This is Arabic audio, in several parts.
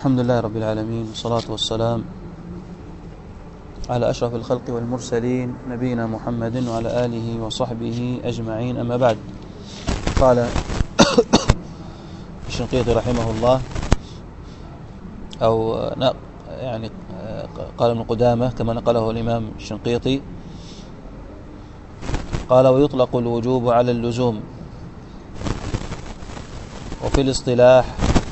الحمد لله رب العالمين، والصلاة والسلام على أشرف الخلق والمرسلين نبينا محمد وعلى آله وصحبه أجمعين، أما بعد. قال الشنقيطي رحمه الله، أو يعني قال ابن قدامة كما نقله الإمام الشنقيطي، قال: ويطلق الوجوب على اللزوم. وفي الاصطلاح،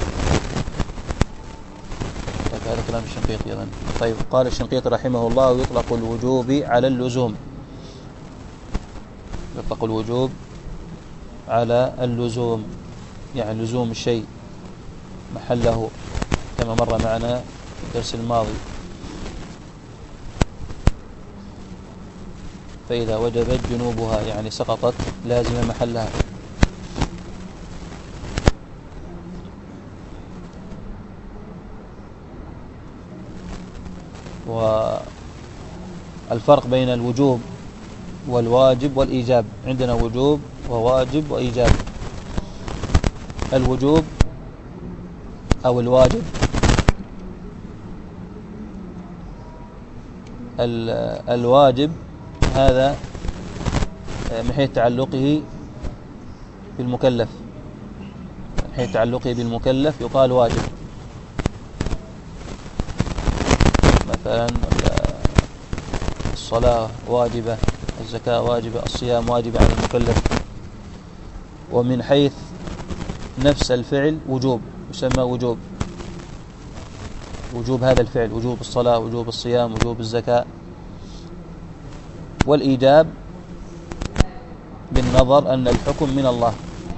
هذا كلام الشنقيطي أيضا. طيب، قال الشنقيطي رحمه الله: ويطلق الوجوب على اللزوم. يطلق الوجوب على اللزوم، يعني لزوم الشيء محله، كما مر معنا في الدرس الماضي. فإذا وجبت جنوبها يعني سقطت لازم محلها. والفرق بين الوجوب والواجب والإيجاب: عندنا وجوب وواجب وإيجاب. الوجوب أو الواجب الواجب هذا من حيث تعلقه بالمكلف، من حيث تعلقه بالمكلف يقال واجب. مثلا الصلاة واجبة، الزكاة واجبة، الصيام واجب على المكلف. ومن حيث نفس الفعل وجوب، يسمى وجوب هذا الفعل، وجوب الصلاة، وجوب الصيام، وجوب الزكاة. والإيجاب بالنظر أن الحكم من الله،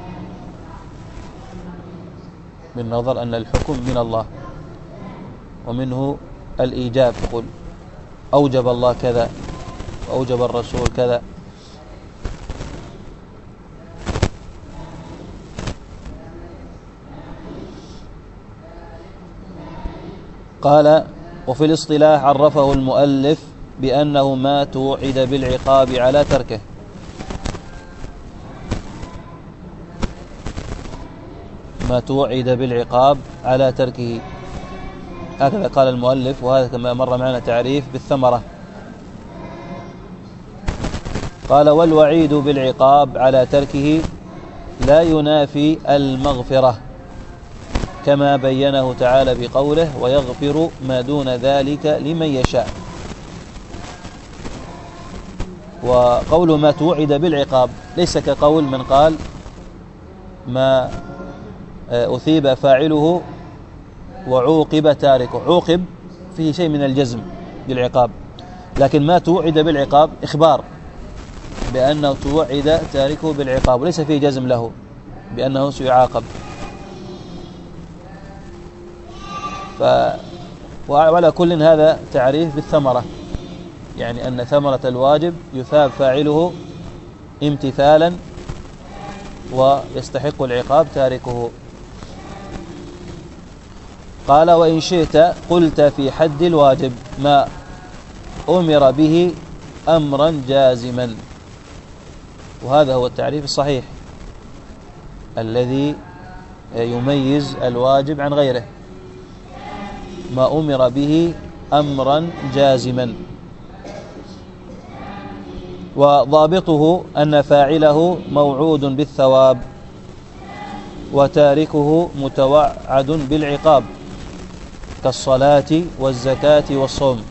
بالنظر أن الحكم من الله، ومنه الإيجاب، يقول: أوجب الله كذا، وأوجب الرسول كذا. قال: وفي الاصطلاح عرفه المؤلف بأنه ما توعد بالعقاب على تركه. ما توعد بالعقاب على تركه، هكذا قال المؤلف. وهذا كما مر معنا تعريف بالثمرة. قال: والوعيد بالعقاب على تركه لا ينافي المغفرة، كما بينه تعالى بقوله: ويغفر ما دون ذلك لمن يشاء. وقول ما توعد بالعقاب ليس كقول من قال ما أثيب فاعله وعوقب تاركه. عوقب فيه شيء من الجزم بالعقاب، لكن ما توعد بالعقاب إخبار بأنه توعد تاركه بالعقاب، وليس فيه جزم له بأنه سيعاقب. وعلى كل هذا تعريف بالثمرة، يعني أن ثمرة الواجب يثاب فاعله امتثالا، ويستحق العقاب تاركه. قال: وإن شئت قلت في حد الواجب ما أمر به أمرا جازما. وهذا هو التعريف الصحيح الذي يميز الواجب عن غيره: ما أمر به أمرا جازما. وضابطه أن فاعله موعود بالثواب، وتاركه متوعد بالعقاب، كالصلاة والزكاة والصوم.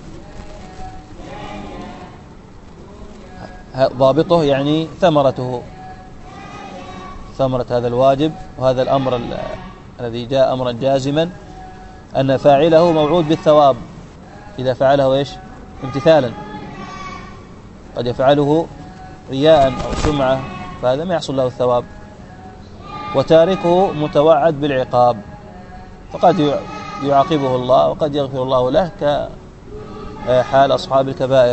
ضابطه يعني ثمرته، ثمرة هذا الواجب وهذا الأمر الذي جاء أمرا جازما، أن فاعله موعود بالثواب إذا فعله إيش؟ امتثالا. قد يفعله رياء أو سمعة، فهذا ما يحصل له الثواب. وتاركه متوعد بالعقاب، فقد يعاقبه الله وقد يغفر الله له، كحال أصحاب الكبائر.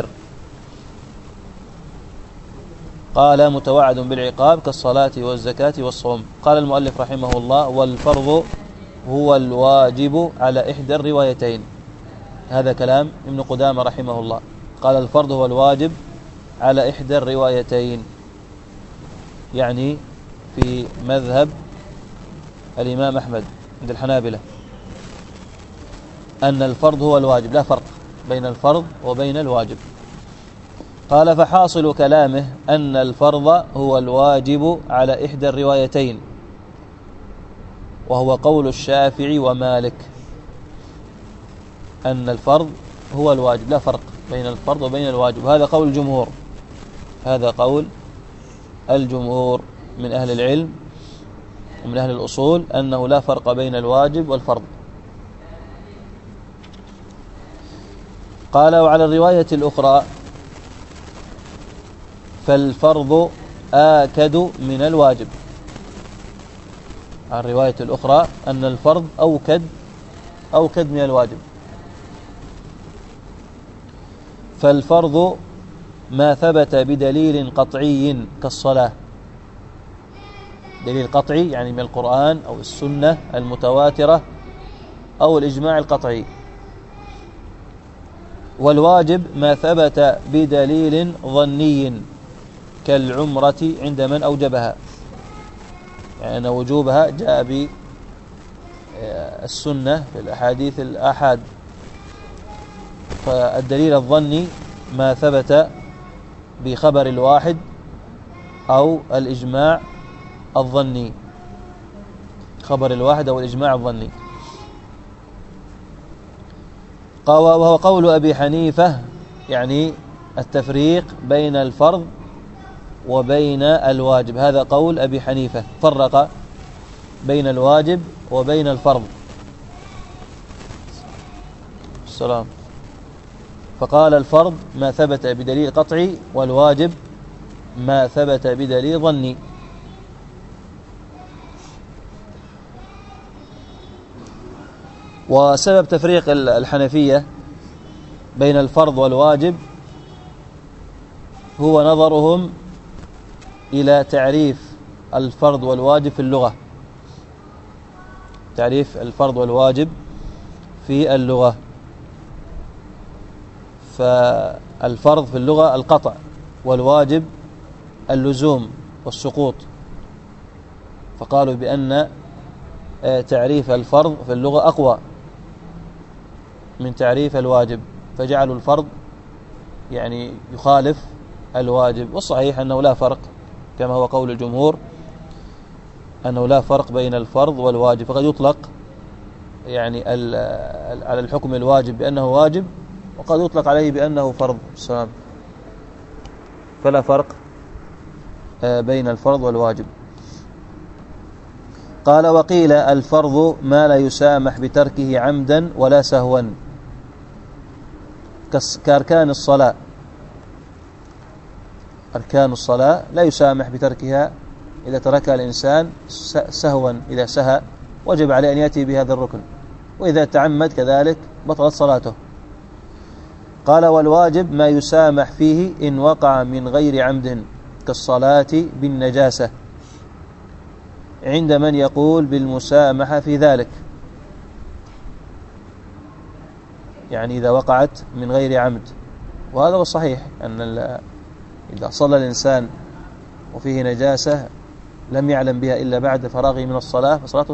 قال: متوعد بالعقاب كالصلاة والزكاة والصوم. قال المؤلف رحمه الله: والفرض هو الواجب على إحدى الروايتين. هذا كلام ابن قدامة رحمه الله. قال: الفرض هو الواجب على إحدى الروايتين، يعني في مذهب الإمام أحمد عند الحنابلة. أن الفرض هو الواجب، لا فرق بين الفرض وبين الواجب. قال فحاصل كلامه أن الفرض هو الواجب على إحدى الروايتين، وهو قول الشافعي ومالك، أن الفرض هو الواجب، لا فرق بين الفرض وبين الواجب. هذا قول الجمهور، هذا قول الجمهور من أهل العلم ومن أهل الأصول، أنه لا فرق بين الواجب والفرض. قال وعلى الرواية الأخرى فالفرض آكد من الواجب. على الرواية الأخرى أن الفرض أوكد من الواجب. فالفرض ما ثبت بدليل قطعي كالصلاة، دليل قطعي يعني من القرآن أو السنة المتواترة أو الإجماع القطعي. والواجب ما ثبت بدليل ظني كالعمرة عند من أوجبها، يعني أن وجوبها جاء بالسنة في الأحاديث الآحاد. فالدليل الظني ما ثبت بخبر الواحد أو الإجماع الظني، خبر الواحد أو الإجماع الظني. وهو قول أبي حنيفة، يعني التفريق بين الفرض وبين الواجب. هذا قول أبي حنيفة، فرق بين الواجب وبين الفرض. السلام. فقال الفرض ما ثبت بدليل قطعي، والواجب ما ثبت بدليل ظني. وسبب تفريق الحنفية بين الفرض والواجب هو نظرهم إلى تعريف الفرض والواجب في اللغة، تعريف الفرض والواجب في اللغة. فالفرض في اللغة القطع، والواجب اللزوم والسقوط. فقالوا بأن تعريف الفرض في اللغة أقوى من تعريف الواجب، فجعلوا الفرض يعني يخالف الواجب. والصحيح أنه لا فرق، كما هو قول الجمهور، أنه لا فرق بين الفرض والواجب. فقد يطلق يعني على الحكم الواجب بأنه واجب، وقد يطلق عليه بأنه فرض. السلام. فلا فرق بين الفرض والواجب. قال وقيل الفرض ما لا يسامح بتركه عمدا ولا سهوا، كأركان الصلاة. أركان الصلاة لا يسامح بتركها إذا تركها الإنسان سهوا، إذا سهى وجب عليه أن يأتي بهذا الركن، وإذا تعمد كذلك بطلت صلاته. قال والواجب ما يسامح فيه إن وقع من غير عمد، كالصلاة بالنجاسة، عند من يقول بالمسامحة في ذلك، يعني إذا وقعت من غير عمد. وهذا هو الصحيح، أن إذا صلى الإنسان وفيه نجاسة لم يعلم بها إلا بعد فراغه من الصلاة فصلاته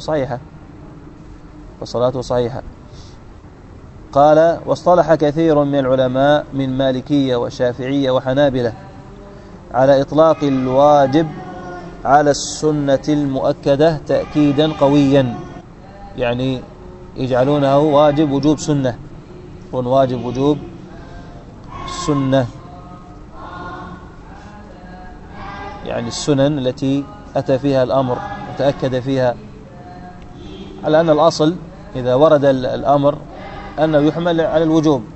صحيحة. قال واصطلح كثير من العلماء من مالكية وشافعية وحنابلة على إطلاق الواجب على السنة المؤكدة تأكيدا قويا، يعني يجعلونه واجب وجوب سنة، يكون واجب وجوب سنة، يعني السنن التي أتى فيها الأمر وتأكد فيها، على أن الأصل إذا ورد الأمر أنه يحمل على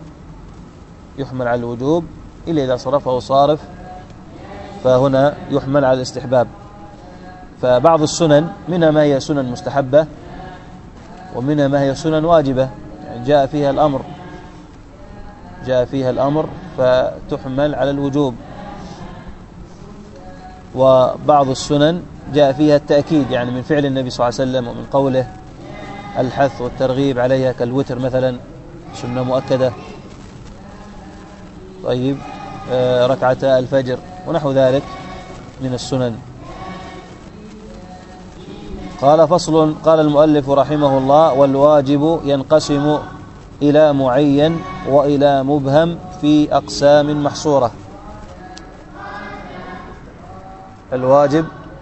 الوجوب، إلا إذا صرفه صارف فهنا يحمل على الاستحباب. فبعض السنن منها ما هي سنن مستحبة، ومنها ما هي سنن واجبة، يعني جاء فيها الأمر فتحمل على الوجوب. وبعض السنن جاء فيها التأكيد، يعني من فعل النبي صلى الله عليه وسلم ومن قوله الحث والترغيب عليها، كالوتر مثلا سنة مؤكدة. طيب ركعتا الفجر ونحو ذلك من السنن. قال فصل. قال المؤلف رحمه الله والواجب ينقسم إلى معين وإلى مبهم في أقسام محصورة. الواجب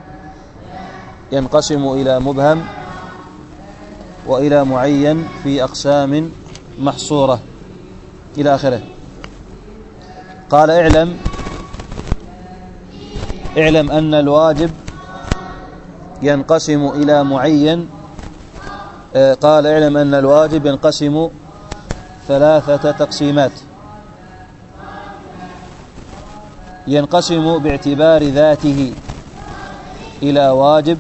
ينقسم إلى مبهم وإلى معين في أقسام محصورة إلى آخره. قال اعلم أن الواجب ينقسم إلى معين. قال اعلم أن الواجب ينقسم 3 تقسيمات. ينقسم باعتبار ذاته إلى واجب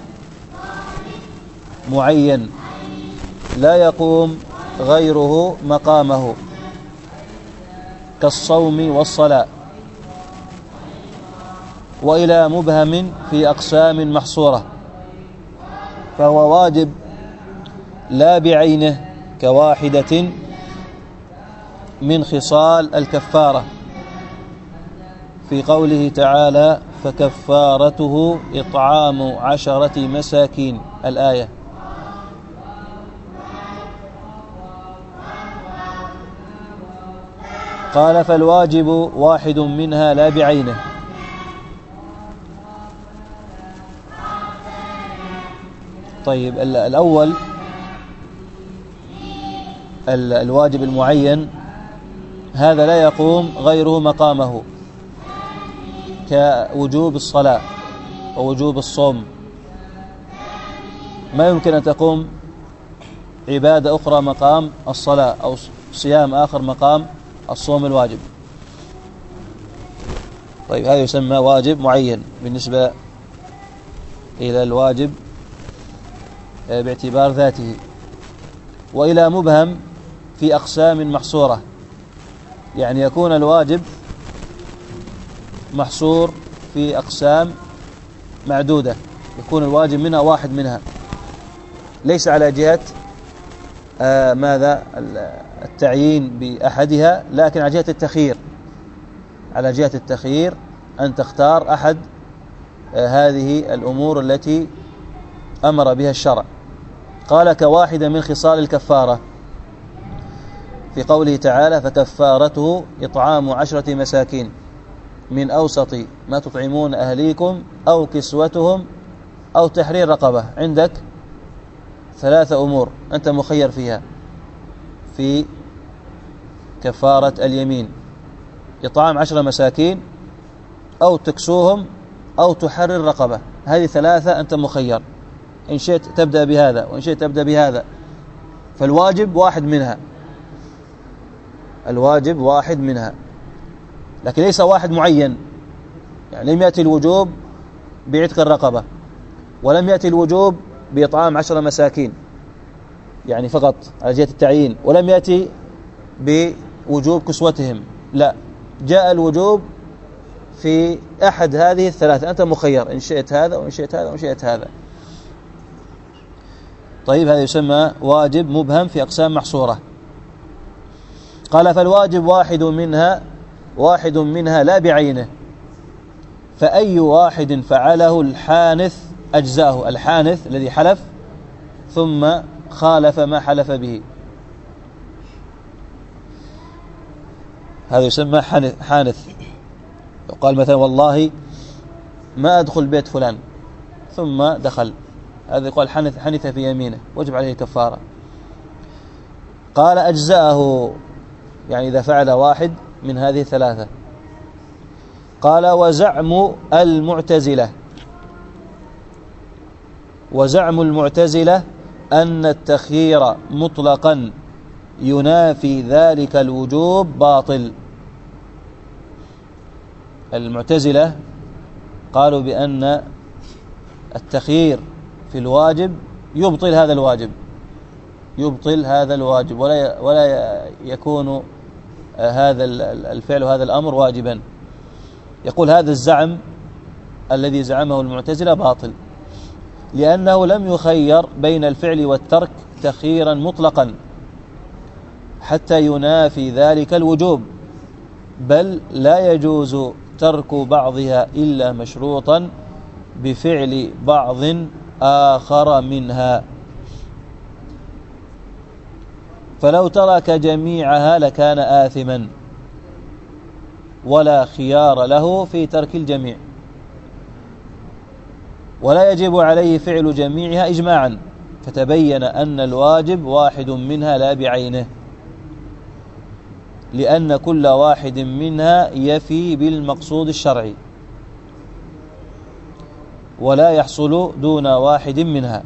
معين لا يقوم غيره مقامه كالصوم والصلاة، وإلى مبهم في أقسام محصورة، فهو واجب لا بعينه كواحدة من خصال الكفارة في قوله تعالى فكفارته إطعام 10 مساكين الآية. قال فالواجب واحد منها لا بعينه. طيب الأول الواجب المعين هذا لا يقوم غيره مقامه كوجوب الصلاة ووجوب الصوم. ما يمكن أن تقوم عبادة أخرى مقام الصلاة أو صيام آخر مقام الصوم الواجب. طيب هذا يسمى واجب معين بالنسبة إلى الواجب باعتبار ذاته. وإلى مبهم في أقسام محصورة، يعني يكون الواجب محصور في أقسام معدودة، يكون الواجب منها واحد منها، ليس على جهة التعيين بأحدها، لكن على جهة التخيير، على جهة التخيير أن تختار أحد هذه الأمور التي أمر بها الشرع. قال كواحدة من خصال الكفارة في قوله تعالى فكفارته إطعام 10 مساكين من أوسط ما تطعمون أهليكم أو كسوتهم أو تحرير رقبة. عندك 3 أمور أنت مخير فيها في كفارة اليمين: إطعام 10 مساكين أو تكسوهم أو تحرر رقبة. هذه 3 أنت مخير، إن شئت تبدأ بهذا وإن شئت تبدأ بهذا. فالواجب واحد منها، الواجب واحد منها، لكن ليس واحد معين. يعني لم يأتي الوجوب بعتق الرقبة، ولم يأتي الوجوب بإطعام 10 مساكين يعني فقط على جهة التعيين، ولم يأتي بوجوب كسوتهم، لا، جاء الوجوب في أحد هذه ال3. أنت مخير إن شئت هذا وإن شئت هذا وإن شئت هذا. طيب هذا يسمى واجب مبهم في أقسام محصورة. قال فالواجب واحد منها لا بعينه، فأي واحد فعله الحانث أجزاه. الحانث الذي حلف ثم خالف ما حلف به، هذا يسمى حانث. يقال مثلا والله ما أدخل بيت فلان ثم دخل، هذا يقال حنث في يمينه، وجب عليه كفارة. قال أجزاءه، يعني إذا فعل واحد من هذه 3. قال وزعم المعتزلة أن التخيير مطلقا ينافي ذلك الوجوب باطل. المعتزلة قالوا بأن التخيير في الواجب يبطل هذا الواجب ولا يكون هذا الفعل وهذا الأمر واجبا. يقول هذا الزعم الذي زعمه المعتزلة باطل، لأنه لم يخير بين الفعل والترك تخييرا مطلقا حتى ينافي ذلك الوجوب، بل لا يجوز ترك بعضها إلا مشروطا بفعل بعض آخر منها. فلو ترك جميعها لكان آثما ولا خيار له في ترك الجميع، ولا يجب عليه فعل جميعها إجماعا، فتبين أن الواجب واحد منها لا بعينه، لأن كل واحد منها يفي بالمقصود الشرعي ولا يحصل دون واحد منها.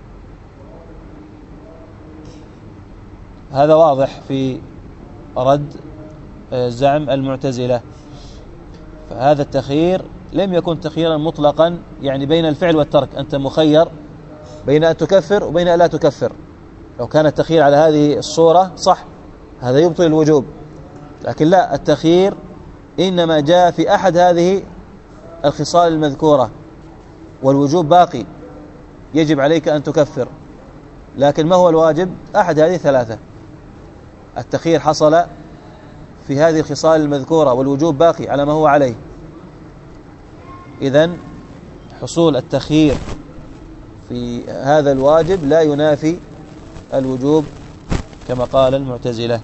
هذا واضح في رد زعم المعتزلة. فهذا التخيير لم يكن تخييرا مطلقا، يعني بين الفعل والترك، أنت مخير بين أن تكفر وبين أن لا تكفر. لو كان التخيير على هذه الصورة صح، هذا يبطل الوجوب، لكن لا، التخيير إنما جاء في أحد هذه الخصال المذكورة، والوجوب باقي، يجب عليك أن تكفر، لكن ما هو الواجب؟ أحد هذه الثلاثة. التخيير حصل في هذه الخصال المذكورة والوجوب باقي على ما هو عليه. إذن حصول التخيير في هذا الواجب لا ينافي الوجوب كما قال المعتزلة.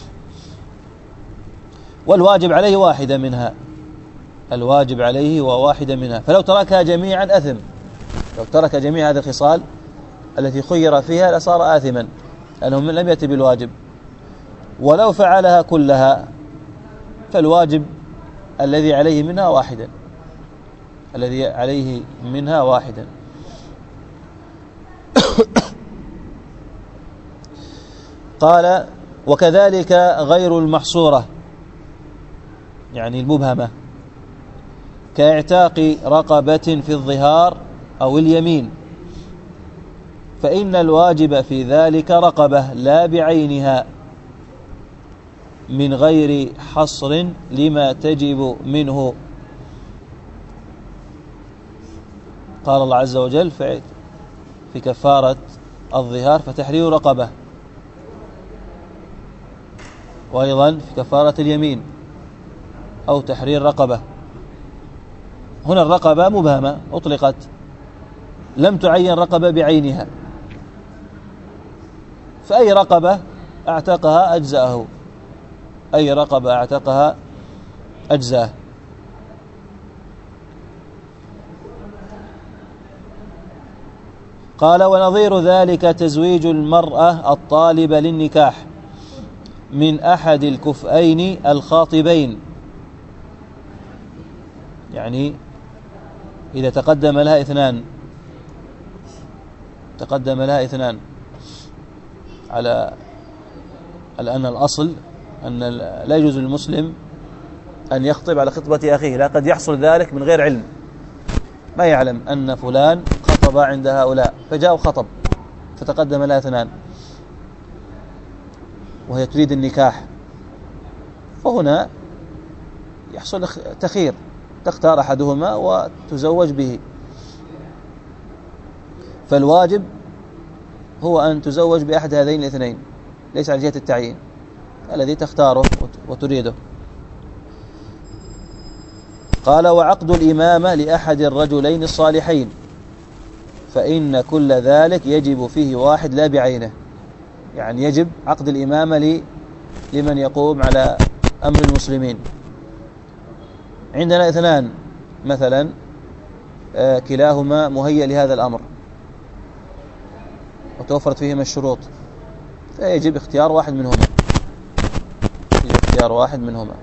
والواجب عليه واحدة منها، الواجب عليه وواحدة منها، فلو تركها جميعا أثم. لو ترك جميع هذه الخصال التي خير فيها لصار آثما، لأنه لم يأتي بالواجب. ولو فعلها كلها فالواجب الذي عليه منها واحدا، الذي عليه منها واحدا. قال: وكذلك غير المحصورة، يعني المبهمة، كاعتاق رقبة في الظهار أو اليمين، فإن الواجب في ذلك رقبة لا بعينها، من غير حصر لما تجب منه. قال الله عز وجل في كفارة الظهار: فتحرير رقبة، وأيضا في كفارة اليمين أو تحرير رقبة. هنا الرقبة مبهمة أطلقت، لم تعين رقبة بعينها، فأي رقبة اعتقها أجزأه، أي رقبة اعتقها أجزأه. قال: ونظير ذلك تزويج المرأة الطالبة للنكاح من أحد الكفئين الخاطبين، يعني إذا تقدم لها اثنان، على أن الأصل أن لا يجوز للمسلم أن يخطب على خطبة أخيه، لا قد يحصل ذلك من غير علم، ما يعلم أن فلان خطب عند هؤلاء فجاء وخطب، فتقدم لها اثنان وهي تريد النكاح، فهنا يحصل تخير، تختار أحدهما وتزوج به. فالواجب هو أن تزوج بأحد هذين الاثنين، ليس على جهة التعيين، الذي تختاره وتريده. قال: وعقد الإمامة لأحد الرجلين الصالحين، فإن كل ذلك يجب فيه واحد لا بعينه، يعني يجب عقد الإمامة لمن يقوم على أمر المسلمين. عندنا اثنان مثلا، كلاهما مهيأ لهذا الأمر وتوفرت فيهما الشروط، فيجب اختيار واحد منهما.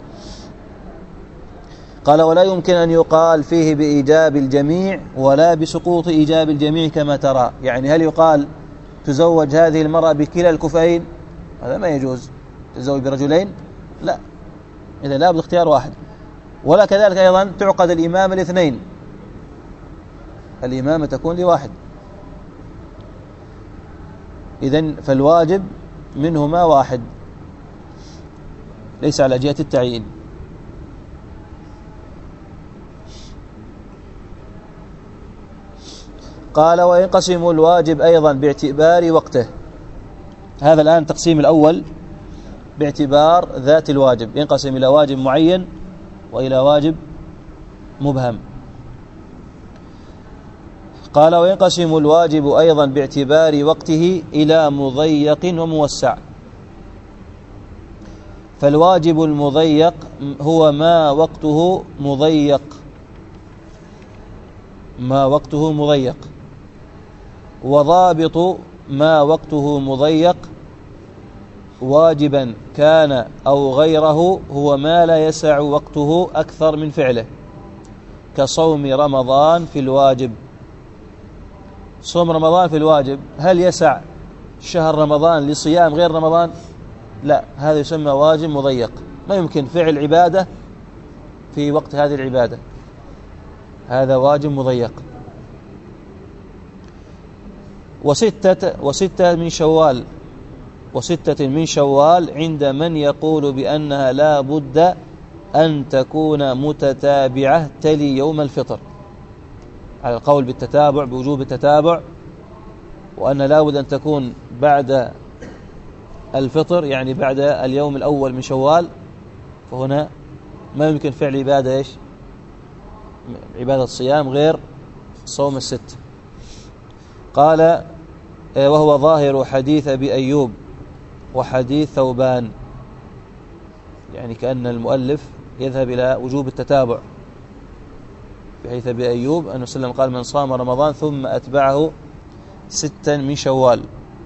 قال: ولا يمكن أن يقال فيه بإيجاب الجميع ولا بسقوط إيجاب الجميع كما ترى. يعني هل يقال تزوج هذه المرأة بكلا الكفئين؟ هذا ما يجوز. تزوج برجلين؟ لا، إذا لا بد اختيار واحد. ولا كذلك أيضا تعقد الإمامة الاثنين، الإمامة تكون لواحد. إذن فالواجب منهما واحد، ليس على جهة التعيين. قال: وينقسم الواجب أيضا باعتبار وقته. هذا الآن تقسيم الأول باعتبار ذات الواجب، ينقسم إلى واجب معين وإلى واجب مبهم. قال: وينقسم الواجب أيضا باعتبار وقته إلى مضيق وموسع. فالواجب المضيق هو ما وقته مضيق، ما وقته مضيق. وضابط ما وقته مضيق واجبا كان أو غيره هو ما لا يسع وقته أكثر من فعله، كصوم رمضان في الواجب. صوم رمضان في الواجب هل يسع شهر رمضان لصيام غير رمضان؟ لا، هذا يسمى واجب مضيق، ما يمكن فعل عبادة في وقت هذه العبادة، هذا واجب مضيق. وستة من شوال عند من يقول بأنها لا بد أن تكون متتابعة تلي يوم الفطر، على القول بالتتابع، بوجوب التتابع، وأن لا بد أن تكون بعد الفطر، يعني بعد اليوم الأول من شوال. فهنا ما يمكن فعل عبادة عبادة الصيام غير صوم الست. قال وهو ظاهر حديث أبي أيوب وحديث ثوبان، يعني كأن المؤلف يذهب إلى وجوب التتابع، بحيث أبي أيوب أنه سلم قال من صام رمضان ثم أتبعه 6 من شوال.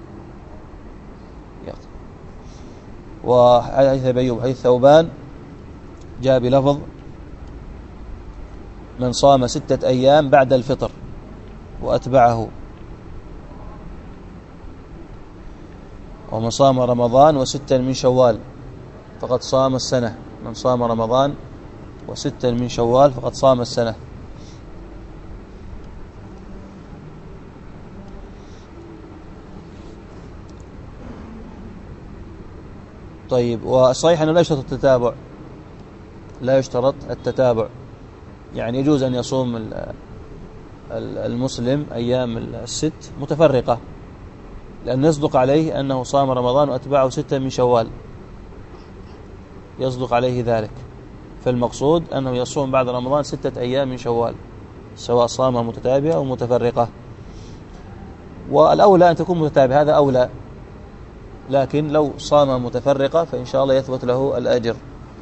وحديث أبي أيوب حديث ثوبان جاء بلفظ من صام 6 أيام بعد الفطر وأتبعه، ومن صام رمضان و6 من شوال فقد صام السنة. من صام رمضان و6 من شوال فقد صام السنة. طيب، والصحيح أنه لا يشترط التتابع، لا يشترط التتابع، يعني يجوز أن يصوم المسلم أيام الست متفرقة، لأن يصدق عليه أنه صام رمضان وأتبعه 6 من شوال، يصدق عليه ذلك. فالمقصود أنه يصوم بعد رمضان 6 أيام من شوال، سواء صام متتابعة أو متفرقة. والأولى أن تكون متتابعة، هذا أولى، لكن لو صام متفرقة فإن شاء الله يثبت له الأجر.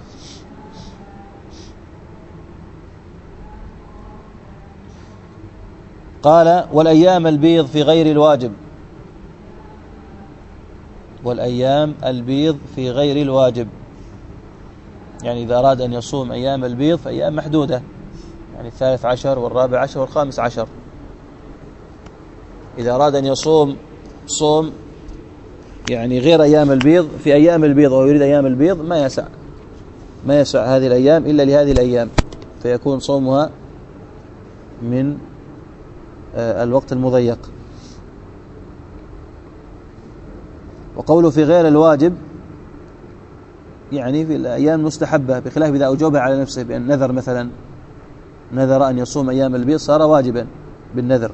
قال والأيام البيض في غير الواجب، والأيام البيض في غير الواجب، يعني إذا أراد أن يصوم أيام البيض فأيام محدودة، يعني 13 و14 و15. إذا أراد أن يصوم صوم يعني غير أيام البيض في أيام البيض أو يريد أيام البيض، ما يسع هذه الأيام إلا لهذه الأيام، فيكون صومها من الوقت المضيق. وقوله في غير الواجب يعني في الأيام المستحبة، بخلاف إذا أوجبها على نفسه بأن نذر، مثلا نذر أن يصوم أيام البيض صار واجبا بالنذر.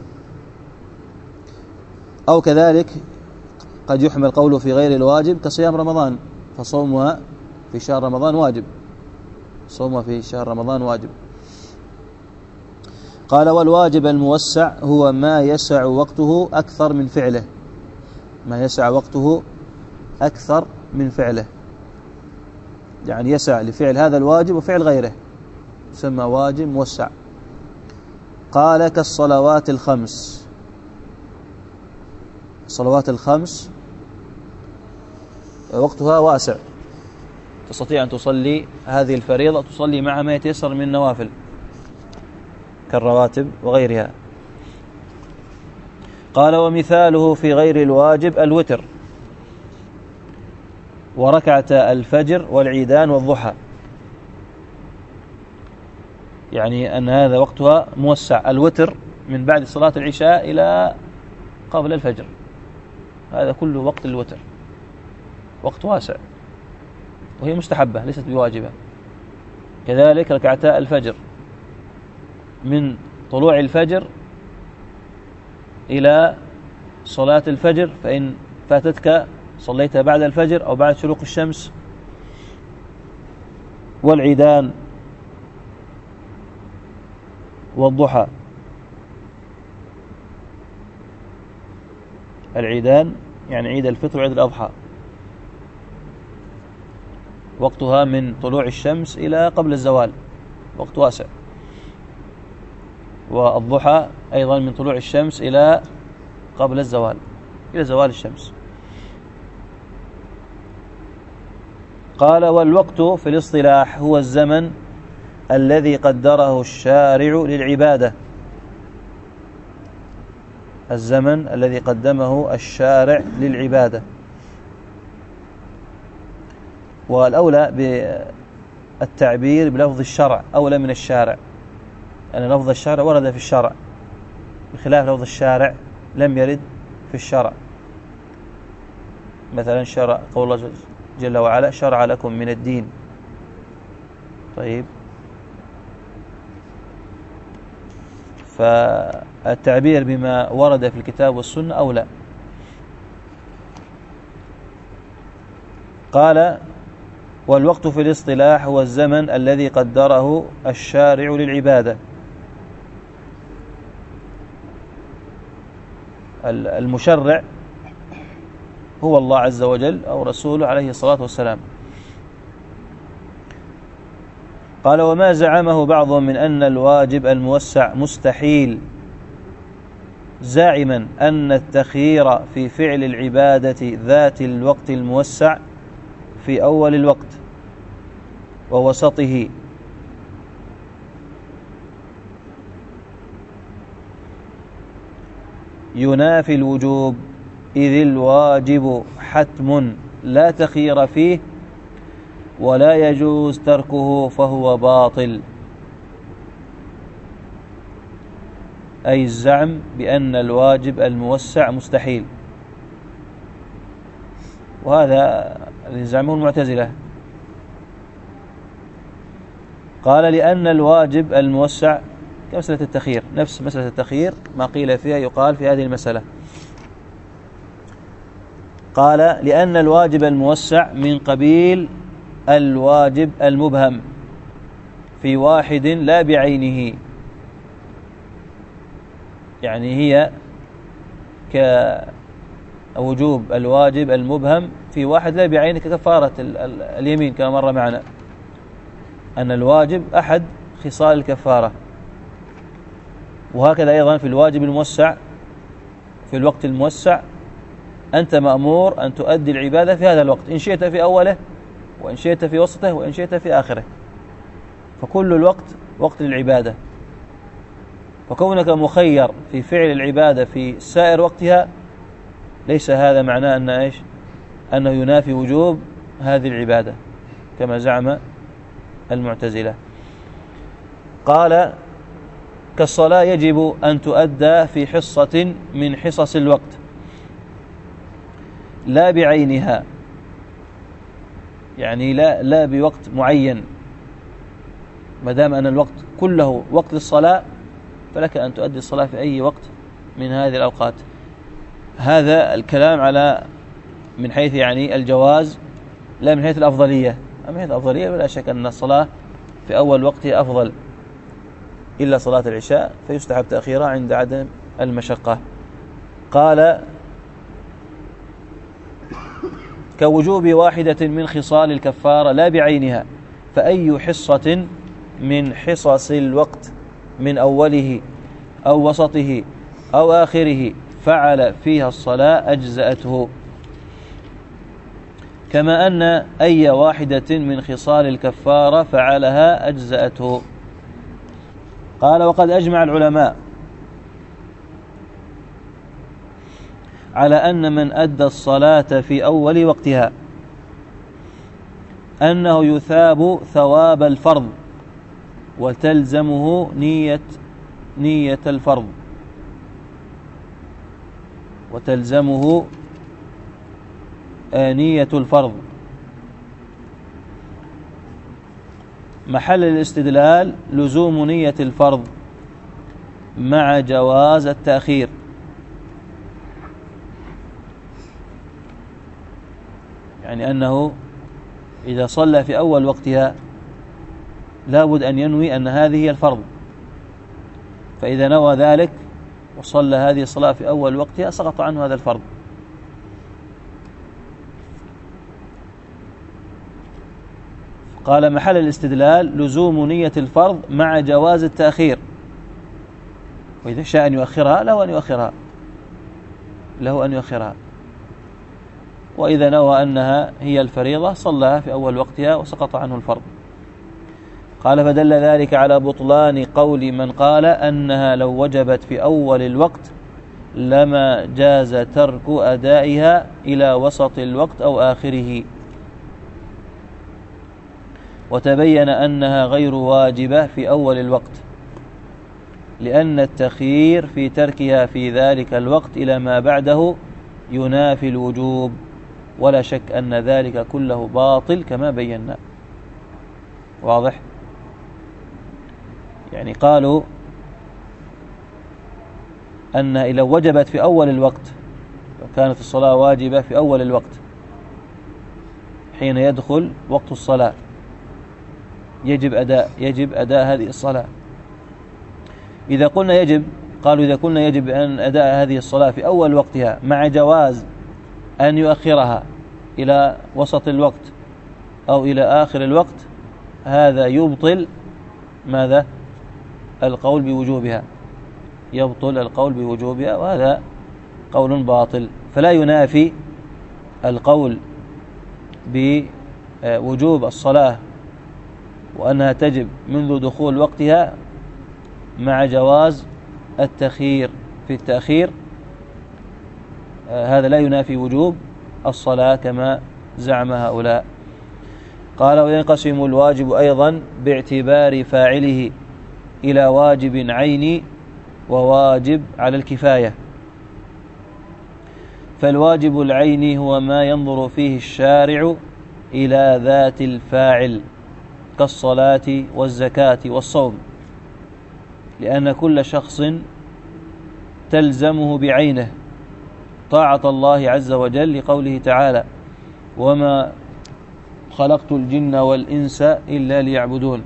أو كذلك قد يحمل قوله في غير الواجب كصيام رمضان، فصومها في شهر رمضان واجب، صومها في شهر رمضان واجب. قال والواجب الموسع هو ما يسع وقته أكثر من فعله، ما يسع وقته أكثر من فعله، يعني يسع لفعل هذا الواجب وفعل غيره، يسمى واجب موسع. قال كالصلوات الخمس، الصلوات الخمس وقتها واسع، تستطيع أن تصلي هذه الفريضة تصلي معها ما يتيسر من النوافل كالرواتب وغيرها. قال ومثاله في غير الواجب الوتر وركعة الفجر والعيدان والضحى، يعني أن هذا وقتها موسع. الوتر من بعد صلاة العشاء إلى قبل الفجر، هذا كله وقت الوتر، وقت واسع، وهي مستحبة ليست بواجبة. كذلك ركعتا الفجر من طلوع الفجر إلى صلاة الفجر، فإن فاتتك صليتها بعد الفجر أو بعد شروق الشمس. والعيدان والضحى، العيدان يعني عيد الفطر وعيد الأضحى، وقتها من طلوع الشمس إلى قبل الزوال، وقت واسع. والضحى أيضا من طلوع الشمس إلى قبل الزوال، إلى زوال الشمس. قال: والوقت في الاصطلاح هو الزمن الذي قدره الشارع للعبادة، الزمن الذي قدمه الشارع للعبادة. والأولى بالتعبير بلفظ الشرع أولى من الشارع، أن لفظ الشرع ورد في الشرع بخلاف لفظ الشارع لم يرد في الشرع. مثلا شرع قول الله جل وعلا: شرع لكم من الدين. طيب، فالتعبير بما ورد في الكتاب والسنة أولى. قال: والوقت في الاصطلاح هو الزمن الذي قدره الشارع للعبادة. المشرع هو الله عز وجل أو رسوله عليه الصلاة والسلام. قال: وما زعمه بعضهم من أن الواجب الموسع مستحيل، زاعما أن التخيير في فعل العبادة ذات الوقت الموسع في أول الوقت ووسطه ينافي الوجوب، إذ الواجب حتم لا تخيير فيه، ولا يجوز تركه فهو باطل. أي الزعم بأن الواجب الموسع مستحيل، وهذا الذي زعمه المعتزلة. قال: لأن الواجب الموسع كمسألة التخيير، نفس مسألة التخيير ما قيل فيها يقال في هذه المسألة. قال: لأن الواجب الموسع من قبيل الواجب المبهم في واحد لا بعينه، يعني هي كوجوب الواجب المبهم في واحد لا بعينه ككفارة اليمين كما مر معنا، أن الواجب أحد خصال الكفارة. وهكذا أيضا في الواجب الموسع في الوقت الموسع أنت مأمور أن تؤدي العبادة في هذا الوقت، إن شئت في أوله، وإن شئت في وسطه، وإن شئت في آخره، فكل الوقت وقت للعبادة. فكونك مخير في فعل العبادة في سائر وقتها ليس هذا معناه أن إيش؟ أنه ينافي وجوب هذه العبادة كما زعم المعتزلة. قال: كالصلاة يجب أن تؤدى في حصة من حصص الوقت لا بعينها، يعني لا بوقت معين، ما دام أن الوقت كله وقت للصلاة فلك أن تؤدي الصلاة في أي وقت من هذه الأوقات. هذا الكلام على من حيث يعني الجواز، لا من حيث الأفضلية. من حيث الأفضلية بلا شك أن الصلاة في أول وقتها أفضل، إلا صلاة العشاء فيستحب تأخيرها عند عدم المشقة. قال: كوجوب واحدة من خصال الكفارة لا بعينها، فأي حصة من حصص الوقت من أوله أو وسطه أو آخره فعل فيها الصلاة أجزأته، كما أن أي واحدة من خصال الكفارة فعلها أجزأته. قال: وقد أجمع العلماء على أن من أدى الصلاة في أول وقتها أنه يثاب ثواب الفرض، وتلزمه نية الفرض، وتلزمه نية الفرض. محل الاستدلال لزوم نية الفرض مع جواز التأخير. يعني أنه إذا صلى في أول وقتها لابد أن ينوي أن هذه هي الفرض، فإذا نوى ذلك وصلى هذه الصلاة في أول وقتها سقط عنه هذا الفرض. قال محل الاستدلال لزوم نية الفرض مع جواز التأخير، وإذا شاء أن يؤخرها له أن يؤخرها، وإذا نوى أنها هي الفريضة صلىها في أول وقتها وسقط عنه الفرض. قال فدل ذلك على بطلان قول من قال أنها لو وجبت في أول الوقت لما جاز ترك أدائها إلى وسط الوقت أو آخره، وتبين أنها غير واجبة في أول الوقت، لأن التخيير في تركها في ذلك الوقت إلى ما بعده ينافي الوجوب، ولا شك أن ذلك كله باطل كما بينا. واضح؟ يعني قالوا أنها لو وجبت في أول الوقت، لو كانت الصلاة واجبة في أول الوقت حين يدخل وقت الصلاة يجب أداء هذه الصلاة. إذا قلنا يجب، قالوا إذا قلنا يجب أن أداء هذه الصلاة في أول وقتها مع جواز أن يؤخرها إلى وسط الوقت أو إلى آخر الوقت، هذا يبطل ماذا؟ القول بوجوبها، يبطل القول بوجوبها، وهذا قول باطل. فلا ينافي القول بوجوب الصلاة وأنها تجب منذ دخول وقتها مع جواز التخيير في التأخير، هذا لا ينافي وجوب الصلاة كما زعم هؤلاء. قال وينقسم الواجب أيضا باعتبار فاعله إلى واجب عيني وواجب على الكفاية. فالواجب العيني هو ما ينظر فيه الشارع إلى ذات الفاعل كالصلاة والزكاة والصوم، لأن كل شخص تلزمه بعينه طاعة الله عز وجل، لقوله تعالى وما خلقت الجن والإنس إلا ليعبدون.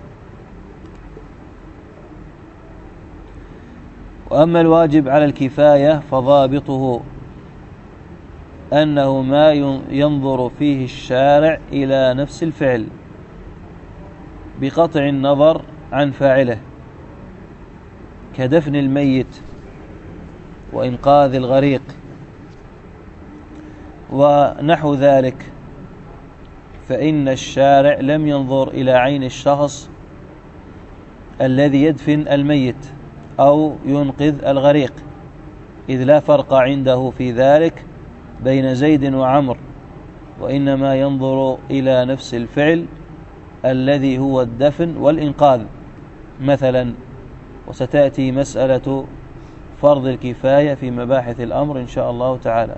وأما الواجب على الكفاية فضابطه أنه ما ينظر فيه الشارع إلى نفس الفعل بقطع النظر عن فاعله، كدفن الميت وإنقاذ الغريق ونحو ذلك، فإن الشارع لم ينظر إلى عين الشخص الذي يدفن الميت أو ينقذ الغريق، إذ لا فرق عنده في ذلك بين زيد وعمر، وإنما ينظر إلى نفس الفعل الذي هو الدفن والإنقاذ مثلا. وستأتي مسألة فرض الكفاية في مباحث الأمر إن شاء الله تعالى.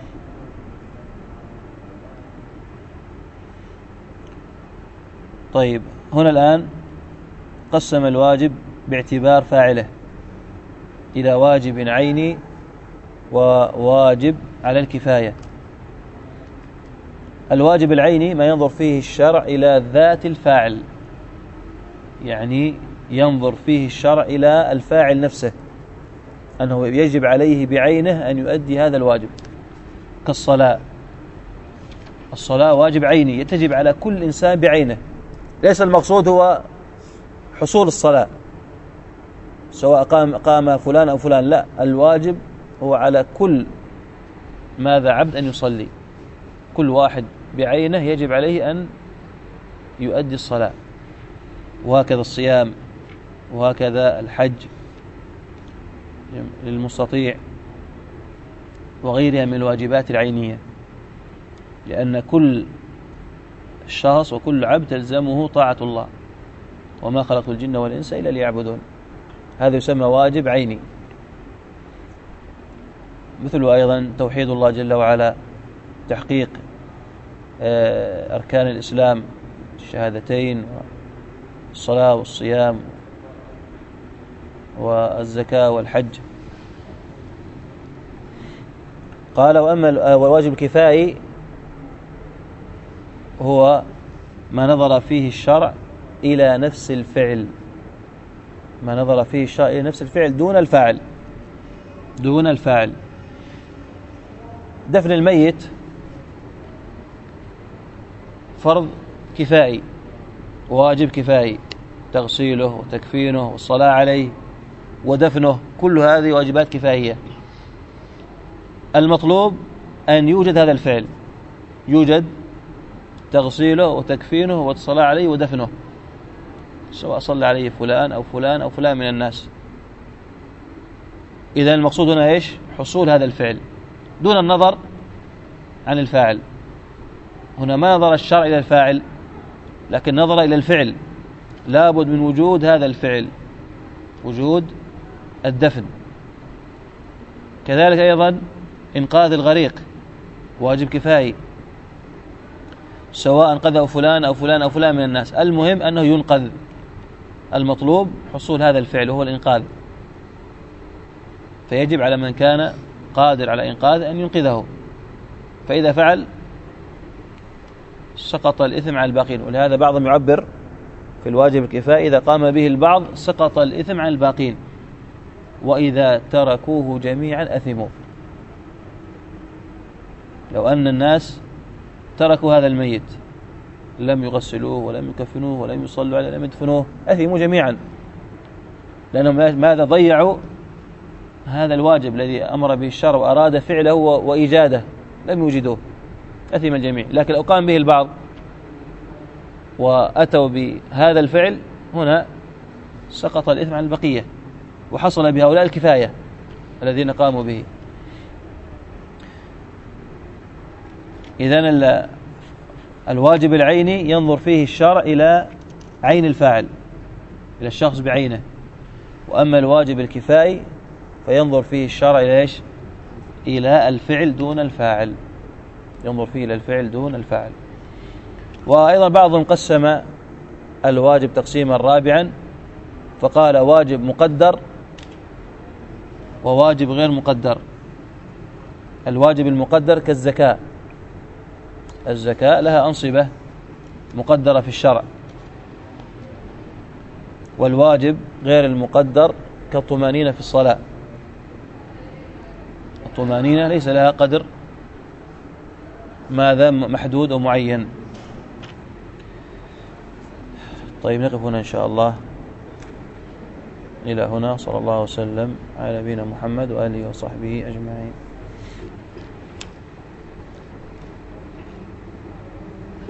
طيب، هنا الآن قسم الواجب باعتبار فاعله إلى واجب عيني وواجب على الكفاية. الواجب العيني ما ينظر فيه الشرع إلى ذات الفاعل، يعني ينظر فيه الشرع إلى الفاعل نفسه، أنه يجب عليه بعينه أن يؤدي هذا الواجب، كالصلاة. الصلاة واجب عيني تجب على كل إنسان بعينه، ليس المقصود هو حصول الصلاة سواء قام فلان أو فلان، لا، الواجب هو على كل ماذا عبد أن يصلي، كل واحد بعينه يجب عليه أن يؤدي الصلاة، وهكذا الصيام، وهكذا الحج للمستطيع، وغيرها من الواجبات العينية، لأن كل شخص وكل عبد تلزمه طاعة الله، وما خلقت الجن والإنس إلا ليعبدون. هذا يسمى واجب عيني. مثل أيضا توحيد الله جل وعلا، تحقيق أركان الإسلام، الشهادتين والصلاة والصيام والزكاة والحج. قال وأما الواجب الكفائي هو ما نظر فيه الشرع إلى نفس الفعل، ما نظر فيه الشرع إلى نفس الفعل دون الفاعل. دفن الميت فرض كفائي واجب كفائي، تغسيله وتكفينه والصلاة عليه ودفنه، كل هذه واجبات كفائية. المطلوب أن يوجد هذا الفعل، يوجد تغسيله وتكفينه والصلاة عليه ودفنه، سواء صلى عليه فلان أو فلان أو فلان من الناس. إذن المقصود هنا إيش؟ حصول هذا الفعل دون النظر عن الفاعل. هنا ما نظر الشرع إلى الفاعل، لكن نظر إلى الفعل. لابد من وجود هذا الفعل، وجود الدفن. كذلك أيضا إنقاذ الغريق واجب كفائي، سواء أنقذه فلان أو فلان أو فلان من الناس، المهم أنه ينقذ. المطلوب حصول هذا الفعل وهو الإنقاذ، فيجب على من كان قادر على إنقاذ أن ينقذه، فإذا فعل سقط الإثم على الباقين. ولهذا بعضهم يعبر في الواجب الكفائي: إذا قام به البعض سقط الإثم على الباقين، وإذا تركوه جميعا أثموا. لو أن الناس تركوا هذا الميت، لم يغسلوه ولم يكفنوه ولم يصلوا عليه ولم يدفنوه، أثموا جميعا، لأنهم ماذا؟ ضيعوا هذا الواجب الذي أمر به الشرع وأراد فعله وإيجاده، لم يوجدوه، أثم الجميع. لكن لو قام به البعض وأتوا بهذا الفعل، هنا سقط الإثم عن البقية، وحصل بهؤلاء الكفاية الذين قاموا به. إذن الواجب العيني ينظر فيه الشرع إلى عين الفاعل، إلى الشخص بعينه. وأما الواجب الكفائي فينظر فيه الشرع إلى إيش؟ إلى الفعل دون الفاعل، ينظر فيه إلى الفعل دون الفاعل. وأيضا بعضهم قسم الواجب تقسيما رابعا، فقال واجب مقدر وواجب غير مقدر. الواجب المقدر كالزكاة، الزكاة لها أنصبة مقدرة في الشرع. والواجب غير المقدر كالطمانينة في الصلاة، الطمانينة ليس لها قدر ماذا محدود أو معين. طيب نقف هنا إن شاء الله، إلى هنا. صلى الله وسلم على نبينا محمد وآله وصحبه أجمعين.